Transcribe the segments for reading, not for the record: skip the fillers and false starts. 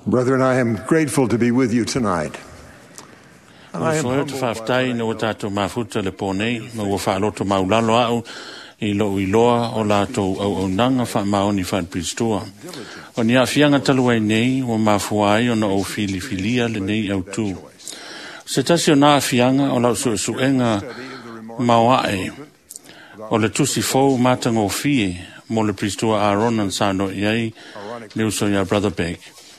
Brethren, I am grateful to be with you tonight. I am humbled by the tato mafuta le ponei mo fa loto maulalo au iloa o lato au nanga fa maoni fa pistua o ni afianga talwai nei o mafuai o no filia le nei au tu se tasiona afianga o la suenga mawae o le tusi fo matango fie mo le pistua Aaron sano yai le uso ya brother Beck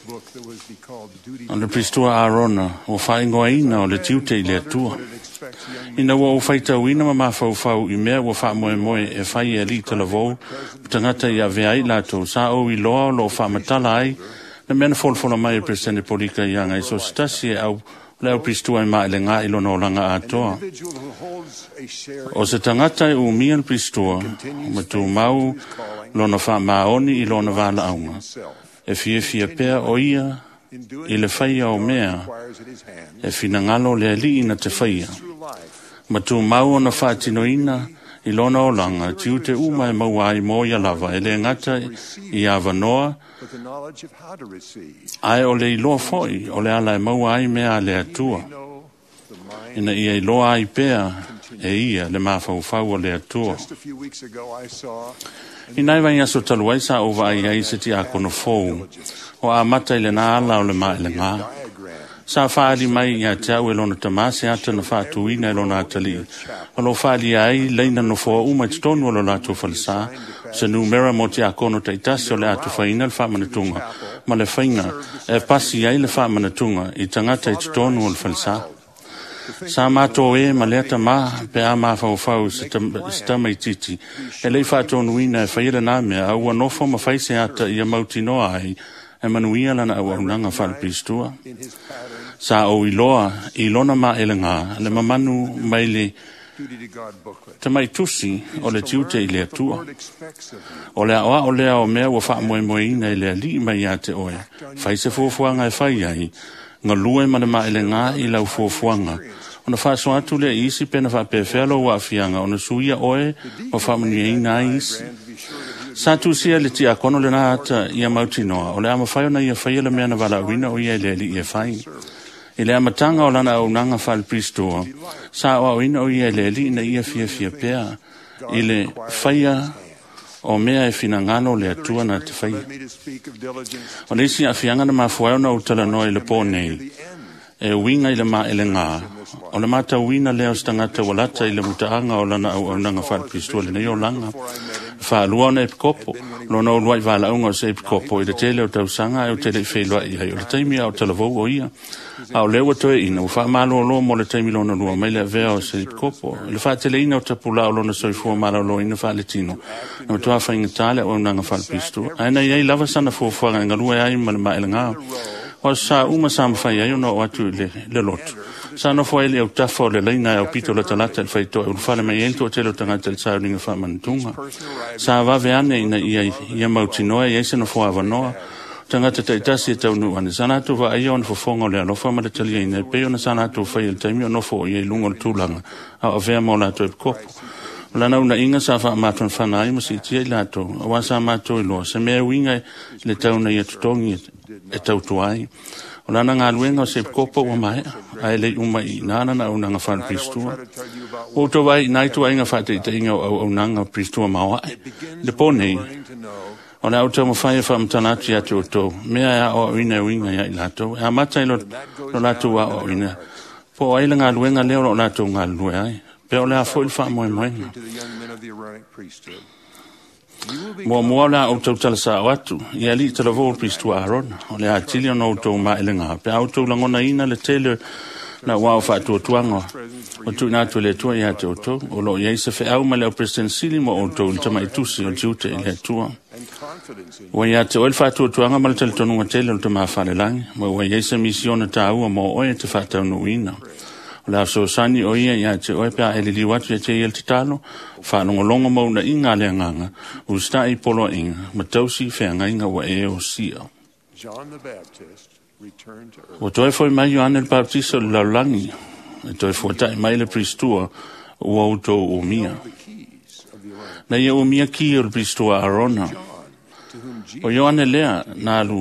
on le pristua Arona o whaingoa ina o le tiute i le atua. Ina wa o whaita wina ma mawhau I mea wa wha moe moe e whai e li talavou tangata I a veai lato sa o I loa o lo whamatala ai na mena folfola mai e presene polika I anga I so stasi e au leo pristua I maa le ngā ilo no langa atoa. O se tangata I umia le pristua ma tu mau lo na wha maoni I lo na wala aunga. E fia pea o ia I le whaia o mea e fina ngalo le ali ina te whaia. Ma tu mau na whaatinoina I lona o langa tiu te uma e maua ai mo ia lava e le ngata I awanoa ai o le iloa foi o le ala e maua ai mea le atua. Ina ia iloa ai pea e ia le mawhau o le atua. Inai vai aso taluai sa o vai ai se ti akono fou o a mata I le na ala o le mai le ngā. Sa whaali mai ia te au e lona tamase ata na whaatuina e lona atali. O lo whaali ai leina no fua uma te tonu o lo lato falsa se numera mo te akono taitasi o le atu whaina le whamanatunga ma le whainga e pasi ai le whamanatunga I tangata I te tonu o le falsa. Sa mato e ma leta ma pe a ma fau se tama I titi e lei whaatonu ina e whaile na mea au anofo ma whaise ata I a mauti noa ai e manuia lana au nanga whalpistua. Sa o I lona ma ele ngā le mamanu mai le te mai tusi o le tiute I le atua. O le awa o lea o mea wa wha moe moe ina I le ali mai a te oe. Whaise fuafuanga e whai ai ngā lue ma le ma ele ngā I lau fuafuanga. Ona whaso atu le isi pena wha pewhelo wa afianga ona suia oe wa wha mani ina isi. Sa tu sia le tia kono le na ata ia mauti noa. O le ama whai ona ia whai le mea na wala uina o ia le li ia whai. I le amatanga o lana au nanga whal pristoa. Sa o uina o ia le li ina ia fia pea. I le whaia o mea e fina ngano le atua na te whaia. O le isi a fianga na mafuai ona utala noa I le pōnei. E winga I le ma ele ngā. O le mata wina leo stangata walata I le mutaanga o lana au nanga whal pristoa le nei o langa. Whaalua na epikopo, lona o luai wala unga o se epikopo I le tele o tausanga e o tele I whailua I hai o le taimi au talavou o ia. A o lewa toe ina, o wha malo o loa mo le taimi lona lua, mai le avea o se epikopo. Le wha tele ina o tapula o lona soifua malo lo ina wha le tino. Na matua wha inga tale o nanga whalpistu. Aina iai lava sana fuafuanga inga lua ai ma le maele ngā. O sa uma sa mawhai ai ona o atu le lotu. Sa no fo ele o tafo le leina o pito le talata el faito o fale mai elto telo tangata el sa ringa fa mantunga sa va veane ina ia mautinoa ia se no fo avanoa tangata te tasi te unu ane sana tu va ai on fo fonga le no fo ma le tali ina pe ona sana tu fa el taimi no fo ia lungo le tulanga a vea mo la to kopo la na una inga sa fa matun fa nai mo si ti la to wa sa ma to lo se me winga le tauna ia tutongi e tautuai o lana ngā luenga o se kopo o mai, ai le uma I nana na au nanga whan pristua. O to wai nai tu ainga whate I te inga au nanga pristua maua. Le pōnei, o le au tau mawhai e whamtanati atu o tō, mea o ina winga ia I lato, e a mata I lo lato wa o ina. Po ai le ngā luenga leo o lato ngā lue ai, pe o le a foil wha moe moenga. Mua la o tau tala sa watu, ia li tala vō pristua Aaron, o le atili o tau ma ele ngā, pe au tau langona ina le tele na wao whātua tuanga, o tu nātua le tua ia te o tau, o lo ia isa whi au ma le o President Sili mo o tau le tama I tusi o tiute I le tua. O ia te oel whātua tuanga ma le tele tonunga tele o te maa whale langi, o ia isa misiona ta ua mo oe te whātau nuina. La so sani o ia te oe pia ele li watu ia te il te talo, whanongolongo mau na inga le nganga, usta I polo inga, matausi whenga inga wa e o sia. O toi foi mai Ioane le Baptista le laulangi, e toi foi tai mai le pristua o auto o mia. Na ia o mia ki o le pristua Arona. O Ioane lea, nā lu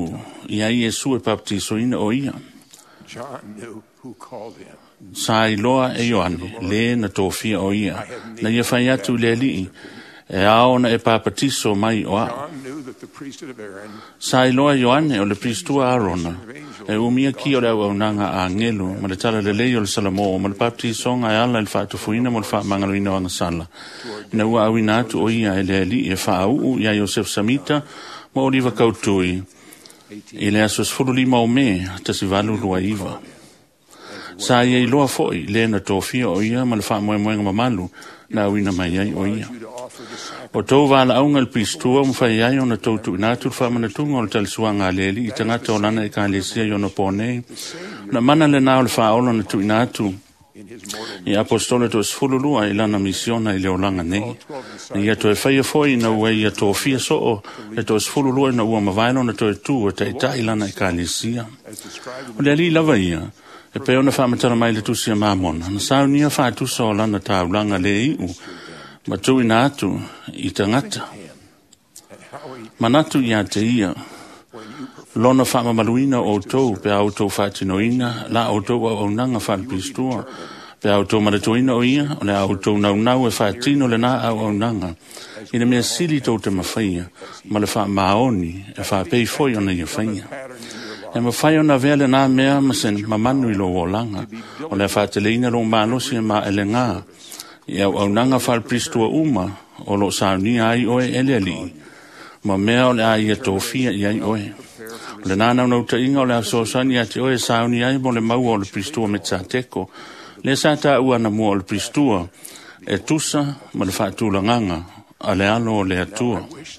ia Iesu e baptisoina o ia. John knew who called him. Sa iloa e Ioane, le na tōwhia o ia, na ia whai atu le li, e aona e papatiso mai o au. John knew that the priesthood of Aaron Sa iloa Ioane o le pristua Arona, e umia ki o le au nanga a ngelu, ma le tala le lei o le salamo, ma le baptisonga e ala il whaatufuina mo le whaamangaloina o angasala. Ina ua awina atu o ia e le li e whaau ia Joseph Samita, mo Oliva Kautui, i le asos fululima o me, tasi valu lua iwa. Sa ia iloa foi, le na tōwhia o ia, ma le whaamoemoenga mamalu, na awina mai ai o ia. O tau wala aunga le pristua, mwhai ai o na tautu inatu, whaamanatunga o le talisuanga aleli, i tangata o lana e ka lesia i o na pōnei, na mana le nao le whaola na tu inatu, i apostole to sfululua i lana misiona i leolanga nei. Na ia to e whaia foi na ua ia tōwhia so o, e to sfululua na ua mawailo na to e tu, e ta i lana e ka lesia. O le ali lava ia, e peo na whaamatara mai le tusia mamona, na sao nia whaatusa o lana taulanga le iu, ma tu ina atu i tangata. Manatu ia te ia, lona whaamamaluina o tau, pe au tau whaatinoina, la o tau au nanga whaalpistua, pe au tau maratoina o ia, o le au tau naunau e whaatino le na au nanga, i le mea sili tau te mawhaia, ma le wha maoni, e wha pei foi ona ia whaia. E mawhai ona vele nā mea masen mamanu i lo o langa, o le whaateleina lo malosi e ma ele ngā, i au nanga whaalpistua uma, o lo saunia ai oe ele ali, ma mea o le a ia tōwhia i ai oe. Le nana una uta inga o le asosani ati oe sauni ai mo le mau o le pristua me tōteko. Le sata ua na mua o le pristua e tusa ma le whaatula nganga a le alo o le atua.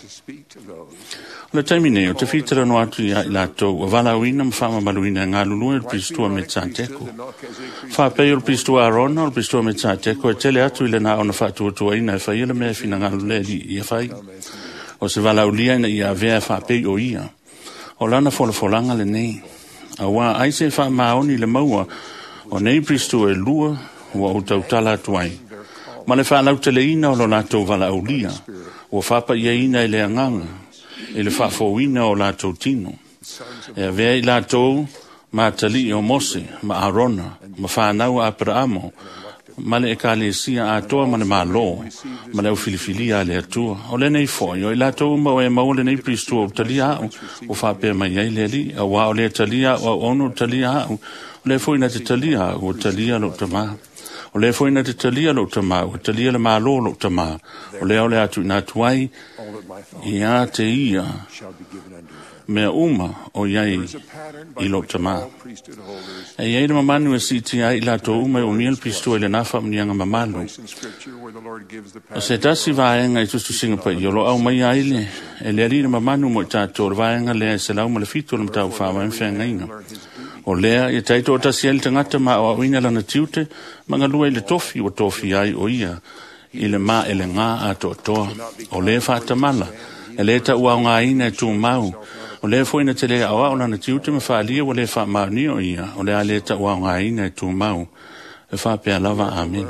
Le taimine o te whitara no atu i latou o wala uina ma whama maluina ngā lulua le pristua me tōteko. Whapei o le pristua Arona o le pristua me tōteko e tele atu i le na o na whaatuatua ina e whaia le mea fina ngā lulea i a whai. O se wala ulia ina i a vea whapei o ia. O lana folanga le nei. A wā aise wha maoni le maua o nei pristu e lua ua o tautala atuai. Ma le wha lautele ina o lo latou wala aulia. O whapa ia ina i le anganga. I le wha fōina o latou tino. E a vea i latou ma tali o Mose, ma Arona, ma whanau a Abrahamo. Ma le e ka le sia a toa ma le malo, ma le au filifilia le atua. O le nei foi, o i latou ma o e mau le nei pristu o talia au, o whapea mai ai le ali, a wā o le talia o ono talia au, o le foi na te talia o talia lo tama. O le foi na te talia lo tama, o talia le malo lo tama, o le au le atu na tuai, i a te ia, mea uma o iai i lo tama. E iai le mamanu e siti ai la to uma o miel pistu e le nafa mnianga mamalu. O se tasi vaenga i tustu singa i lo au mai aile, e le ali le mamanu mo i tato le vaenga lea se lau ma le fitu le mtau whawa en whenga inga. O lea i taito o tasi ele tangata ma o awina lana tiute, manga lua i le tofi o tofi ai o ia, i le ma e le ngā ato toa. O lea whatamala, e le ta ua ngā ina e tū mau, o le foi na te le awa o lana tiute me whaalia o le wha maani o ia, o le a le ta ua ngā ina e tū mau, e wha pia lava, amen.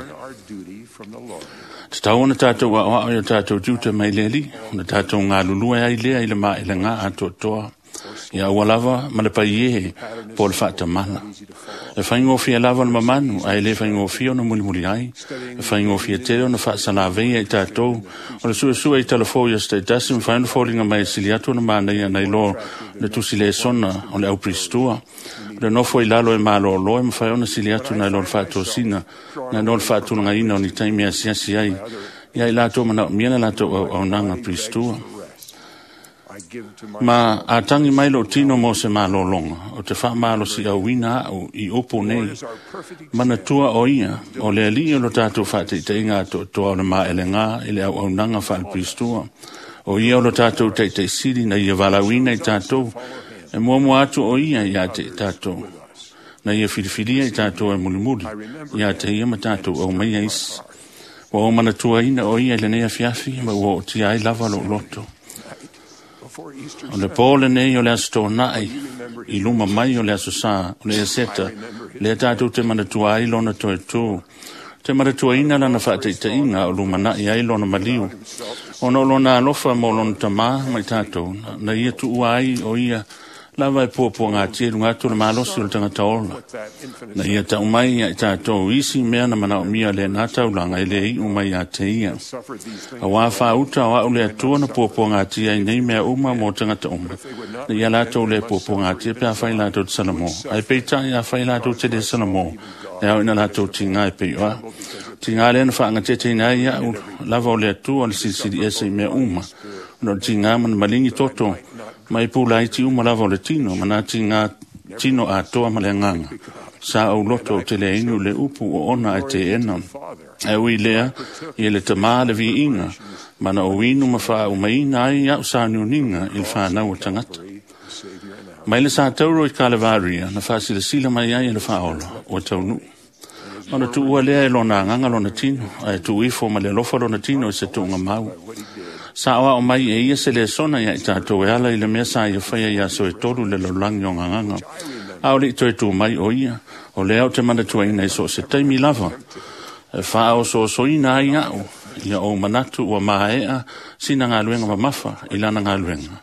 Te tau ona tātou wa o ia tātou tiute mai le li, o le tātou ngā lulua ai lea i le ma e le ngā ato toa. Ia ua lava ma le pai e po le whaatamana. E whaingofia lava le mamanu, ai le whaingofia o na muli ai, e whaingofia te o na whaasalawea i tātou, o le sua i talafo i asta i tasi, ma whainofōringa mai siliatu na mānei a nei lo le tusi le sona o le au pristua. Le nofo i lalo e malo loe, ma whai ona siliatu na lo le whaatosina, na lo le whaatuna ina o ni taimea siasi ai, ia i lato mana miena lato au nanga pristua. Ma a tangi mai lo tino mo se malo longa, o te wha malo si au wina au i opo nei, mana tua o ia, o le ali o lo tātou whate te inga to au na ma ele ngā, ele au nanga whal pristua, o ia o lo tātou te siri na ia walawina i tātou, e mua atu o ia i ate tātou, na ia whiriwhiria i tātou e mulimuli, i ate ia ma tātou au mai ais, o mana tua ina o ia le nea fiafi, ma o ti ai lava lo loto. O le pōle nei o le asto nai, i luma mai o le aso sā, o le aseta, le tātou te manatua ai lona toe tō. Te manatua ina lana whateita inga o luma nai ai lona maliu. O no lona alofa mo lona tamā mai tātou, na ia tu ai o ia lava e po ngā tia runga tu le malosi o tanga taola. Na ia ta umai ia ta to isi mea na mana o mia le nā taulanga i le i umai a te ia. A wā whauta o au le atua na po ngā tia i nei mea uma mo tanga ta uma. Na ia lato le po ngā tia pia whai lato te salamo. Ai peita ia whai lato te le salamo. E au ina lato tinga e peioa. Tinga le na whaanga te te nai ia lava o le atua o le sisiri ese i mea uma. No tinga man malingi toto. Mai pula i ti uma lava o le tino, mana tinga tino a toa ma le nganga. Sa au loto te le inu le upu o ona e te ena. E ui lea, i le tama le vi inga, mana o inu ma wha o maina ai au sa niuninga il whanau o tangata. Mai le sa tauro i Kalevaria, na whasi le sila mai ai le whaola o taunu. Ona tu ua lea e lona nganga lona tino, ai tu ifo ma le lofa lona tino i se tunga mau. Sa o mai e ia se le sona ia i tātou e ala i le mea sa ia whaia ia so e toru le lolangi o nganganga. Au li toi tu mai o ia, o le au te mana tua ina i so se taimi lava. E wha o so ina ai au, ia o manatu ua maea, sina ngā luenga ma mafa, i lana ngā luenga.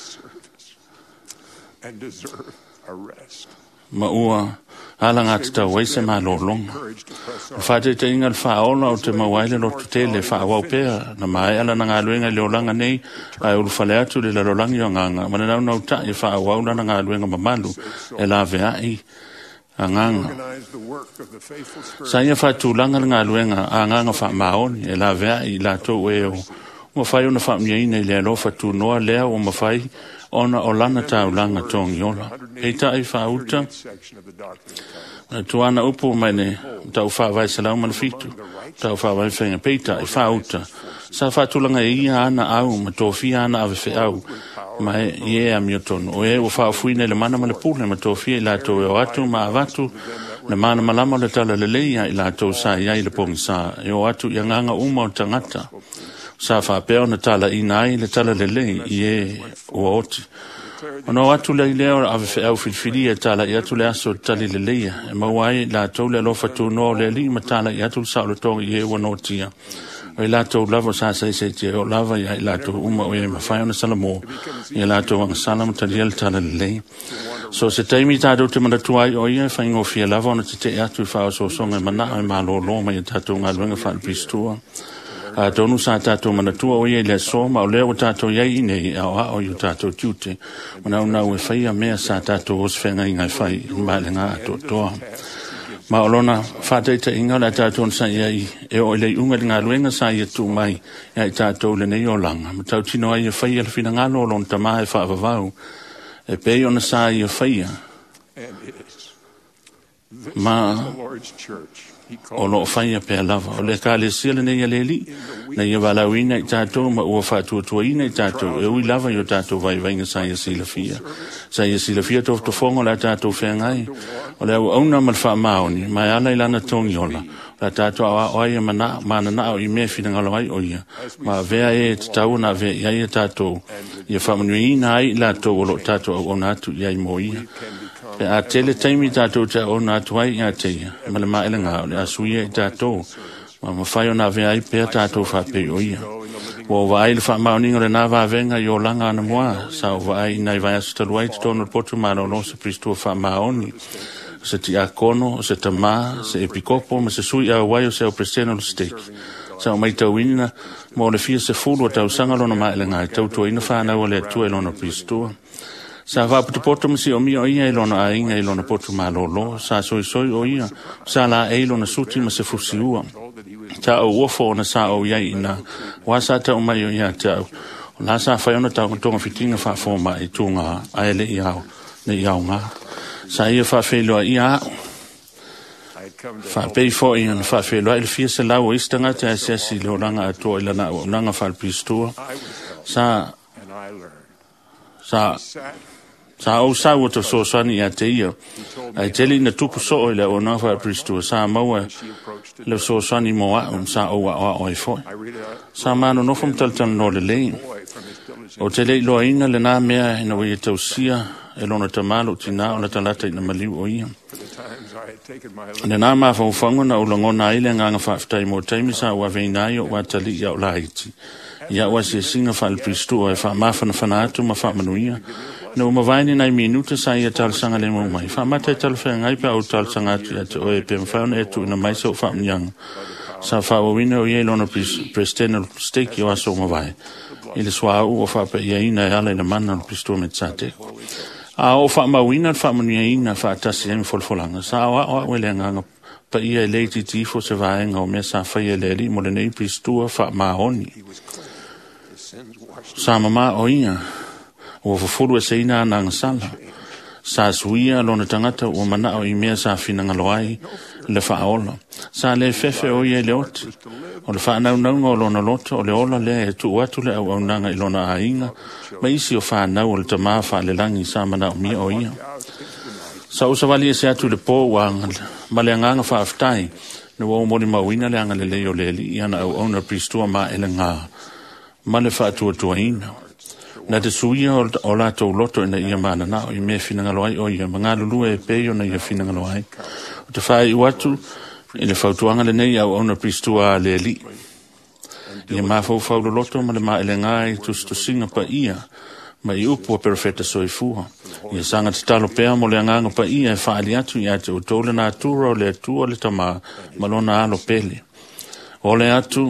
Ma ua, ala ngā tita waise mā lolonga. Whate te inga whaola o te mawaile lotu te le whaawau pēa, na mai ala na ngā luenga leolanga nei, ai ulu whale atu le leolangi o nganga, mana nau nau ta i whaawau na ngā luenga mamalu, e la vea i a nganga. Sa ia whaatūlanga ngā luenga a nganga wha maoni, e la vea i la tō e o. Mo whai ona wha mia ina i lea lo whatu noa lea o mawhai, ona o lana taulanga tongi ola. Hei ta i whauta, tuana upo mai ne tau whawai salau mana fitu, tau whawai whenga peita i whauta. Sa whatulanga e ia ana au, ma tōwhia ana awe whi au, ma e ea miotonu. O e o whawfuine le mana ma le pule, ma tōwhia i lato e o atu, ma avatu, le mana malama le tala le leia i lato sa i ai le pongi sa, e o atu i anganga uma o tangata. Sa whapeo na tala i nai le tala le lei i e o oti. Ono atu le leo ave fe au filfili e tala i atu le aso tali le leia. E mawai la tau le lofa tu no le li ma tala i atu le sao le tongi i e ua notia. O i la tau lava sa sa i se te o lava i la tau uma o e mawhai ona salamo. I la tau ang salam tali el tala le lei. So se teimi tātou te manatuai o ia whaingo fia lava ona te te atu i whao so songa i mana ai malo lo mai tātou ngā luenga whaal pistua. Tonu sa tātou manatua o ia le soma o leo tātou iai nei au o iu tātou tiute. Mana unau e whaia mea sa tātou os whenga ingai whai mbale ngā ato toa. Ma olona whāteita inga la tātou sa iai e o ilei unga ngā luenga sa ia tū mai iai tātou le nei o langa. Ma tau tino ai e whaia le whina ngā lolon tamā e whaavavau e pei ona sa ia whaia. Ma o lo whaia pēr lava. O le kā le sila nei a le li, na ia walauina i tātou, ma ua whātuatuaina i tātou, e ui lava i o tātou vai vainga sa ia sila fia. Sa ia sila fia tof to whonga la tātou whengai. O le au auna mal wha maoni, mai ala i lana tongi ola. La tātou awa oia mana na au i mea whina ngalawai oia. Ma vea e te tau na vea iai a tātou. Ia whamanuina ai la tau o lo tātou au onatu iai mo ia. Pe a tele taimi tātou te o nā tuai i a teia. Ma le maele ngā o le asuia i tātou. Ma mawhai o nā vea i pēr tātou whapei o ia. O vai le whamauninga le nā wāwenga i o langa ana moa. Sa o vai nai vai asu taluai te tonu potu ma lo se pristu o whamaoni. Se ti a kono, se tamā, se epikopo, ma se sui a wai o se o preseno le steki. Sa o mai tau ina, mo le fia se fulu o tau sangalona maele ngā i tau tua ina whanau o le atua i lona pristua. Sa vaputu poto masi o mi o ia ilona a inga ilona poto ma lolo. Sa soi o ia. Sa la e ilona suti ma se fusi ua. Ta o uofo na sa o iai ina. Wasa ta o mai o ia ta au. La sa whaiona ta o tonga fitinga wha foma i tunga a ele i au. Ne i au ngā. Sa ia wha wheloa i au. Wha pei fo i ana wha wheloa il fia se lau o istanga te a siasi leo langa atua ilana o langa wha pistua. Sa au sa o te sosani a te ia. Ai teli na tupu so o le o na wha pristua. Sa maua le sosani mo a sa o a o i foi. Sa mano no fum taltan no le lei. O te lei loa ina le nā mea ina wei e tausia e lona tamalo tina o na talata ina maliu o ia. Le nā mā whauwhango na ulangona ile nganga whaftai mo taimi sa ua veinai o watali ia o laiti. Ia ua si singa wha alpristu o e wha mawhana whanatu ma wha manuia. Na umawaini nai minuta sa ia talsanga le mo mai. Wha matai talwhea ngai pa au talsanga atu ia te oe pe mwhauna e tu ina mai sa o wha mnianga. Sa wha wawina o ie lona prestena steki o aso umawai. Ile swa au o wha pa ia ina e ala ina mana alpristu o me tsateko. A o wha mawina wha manuia ina wha atasi emi folfolanga. Sa o wele nganga pa ia e leiti tifo se vaenga o mea sa whaia leri mo le nei pristua wha mahoni. Sa mama o ia o whafuru e se ina nanga sala. Sa suia lona tangata o mana o i mea sa finanga loai le wha ola. Sa le fefe o ia le oti. O le wha naunga o lona loto o le ola le e tu watu le au nanga i lona ainga. Ma isi o wha nau o le tamaa wha le langi sa mana o mia o ia. Sa usawali e se atu le po wanga ma le nganga wha aftai. Na wau mori mawina le anga le leo le li iana au ona pristua ma ele ngā. Ma le wha atua tua ina. Na te suia o la tau loto ina ia mana na o i mea finanga loai o ia. Ma ngā lulu e peio na ia finanga loai. O te wha i watu i le whautuanga le nei au ona pristua le li. Ia maa whau loto ma le maa ele ngai tu singa pa ia. Ma i upu a perfeta soifua. Ia sanga te talo pea mo le anganga pa ia e whaali atu i ate o tole na atura o le atua le tama malona alo pele. O le atu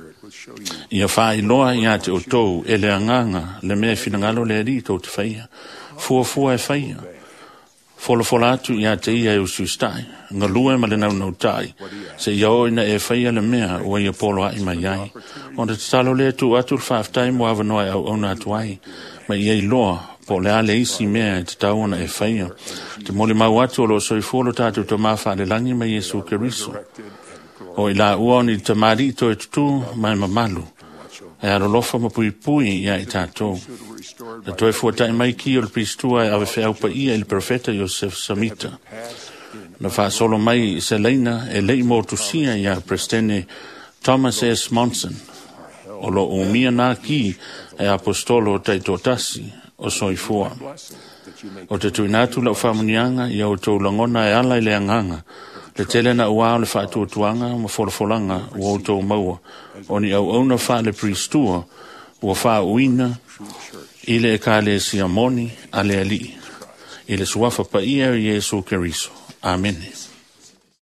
ia whaai loa i ate o tou e le anganga le mea finangalo le ari tau te whaia. Fua e whaia. Fola atu i ate ia e usu stai. Nga lue ma le nau tai. Se iau ina e whaia le mea ua ia polo ai mai ai. O te talo le atu le whaaftai mo avanoa au ona atu ai. Ma ia i loa, po le ale isi mea te tauana e whaia. Te moli mau atu o lo soifolo tātou te mawha le langi mai Jesu Keriso. O i la uoni te marito e tutu mai mamalu. E aro lofa ma pui ia i tātou. Le toi fuatai mai ki o le pristua e awe whiau pa ia il profeta Joseph Samita. Na wha solo mai se leina e lei motusia ia prestene Thomas S. Monson. O lo umia nā ki e apostolo taito tasi o soifua. O te tuinatu lau whamunianga i au tau langona e ala i le anganga. Le tele na ua le whaatuatuanga ma wholafolanga o au tau maua. O ni au auna wha le pristua ua wha uina i le e ka le siamoni a le ali. I le suafa pa ia o Jesu Keriso. Amen.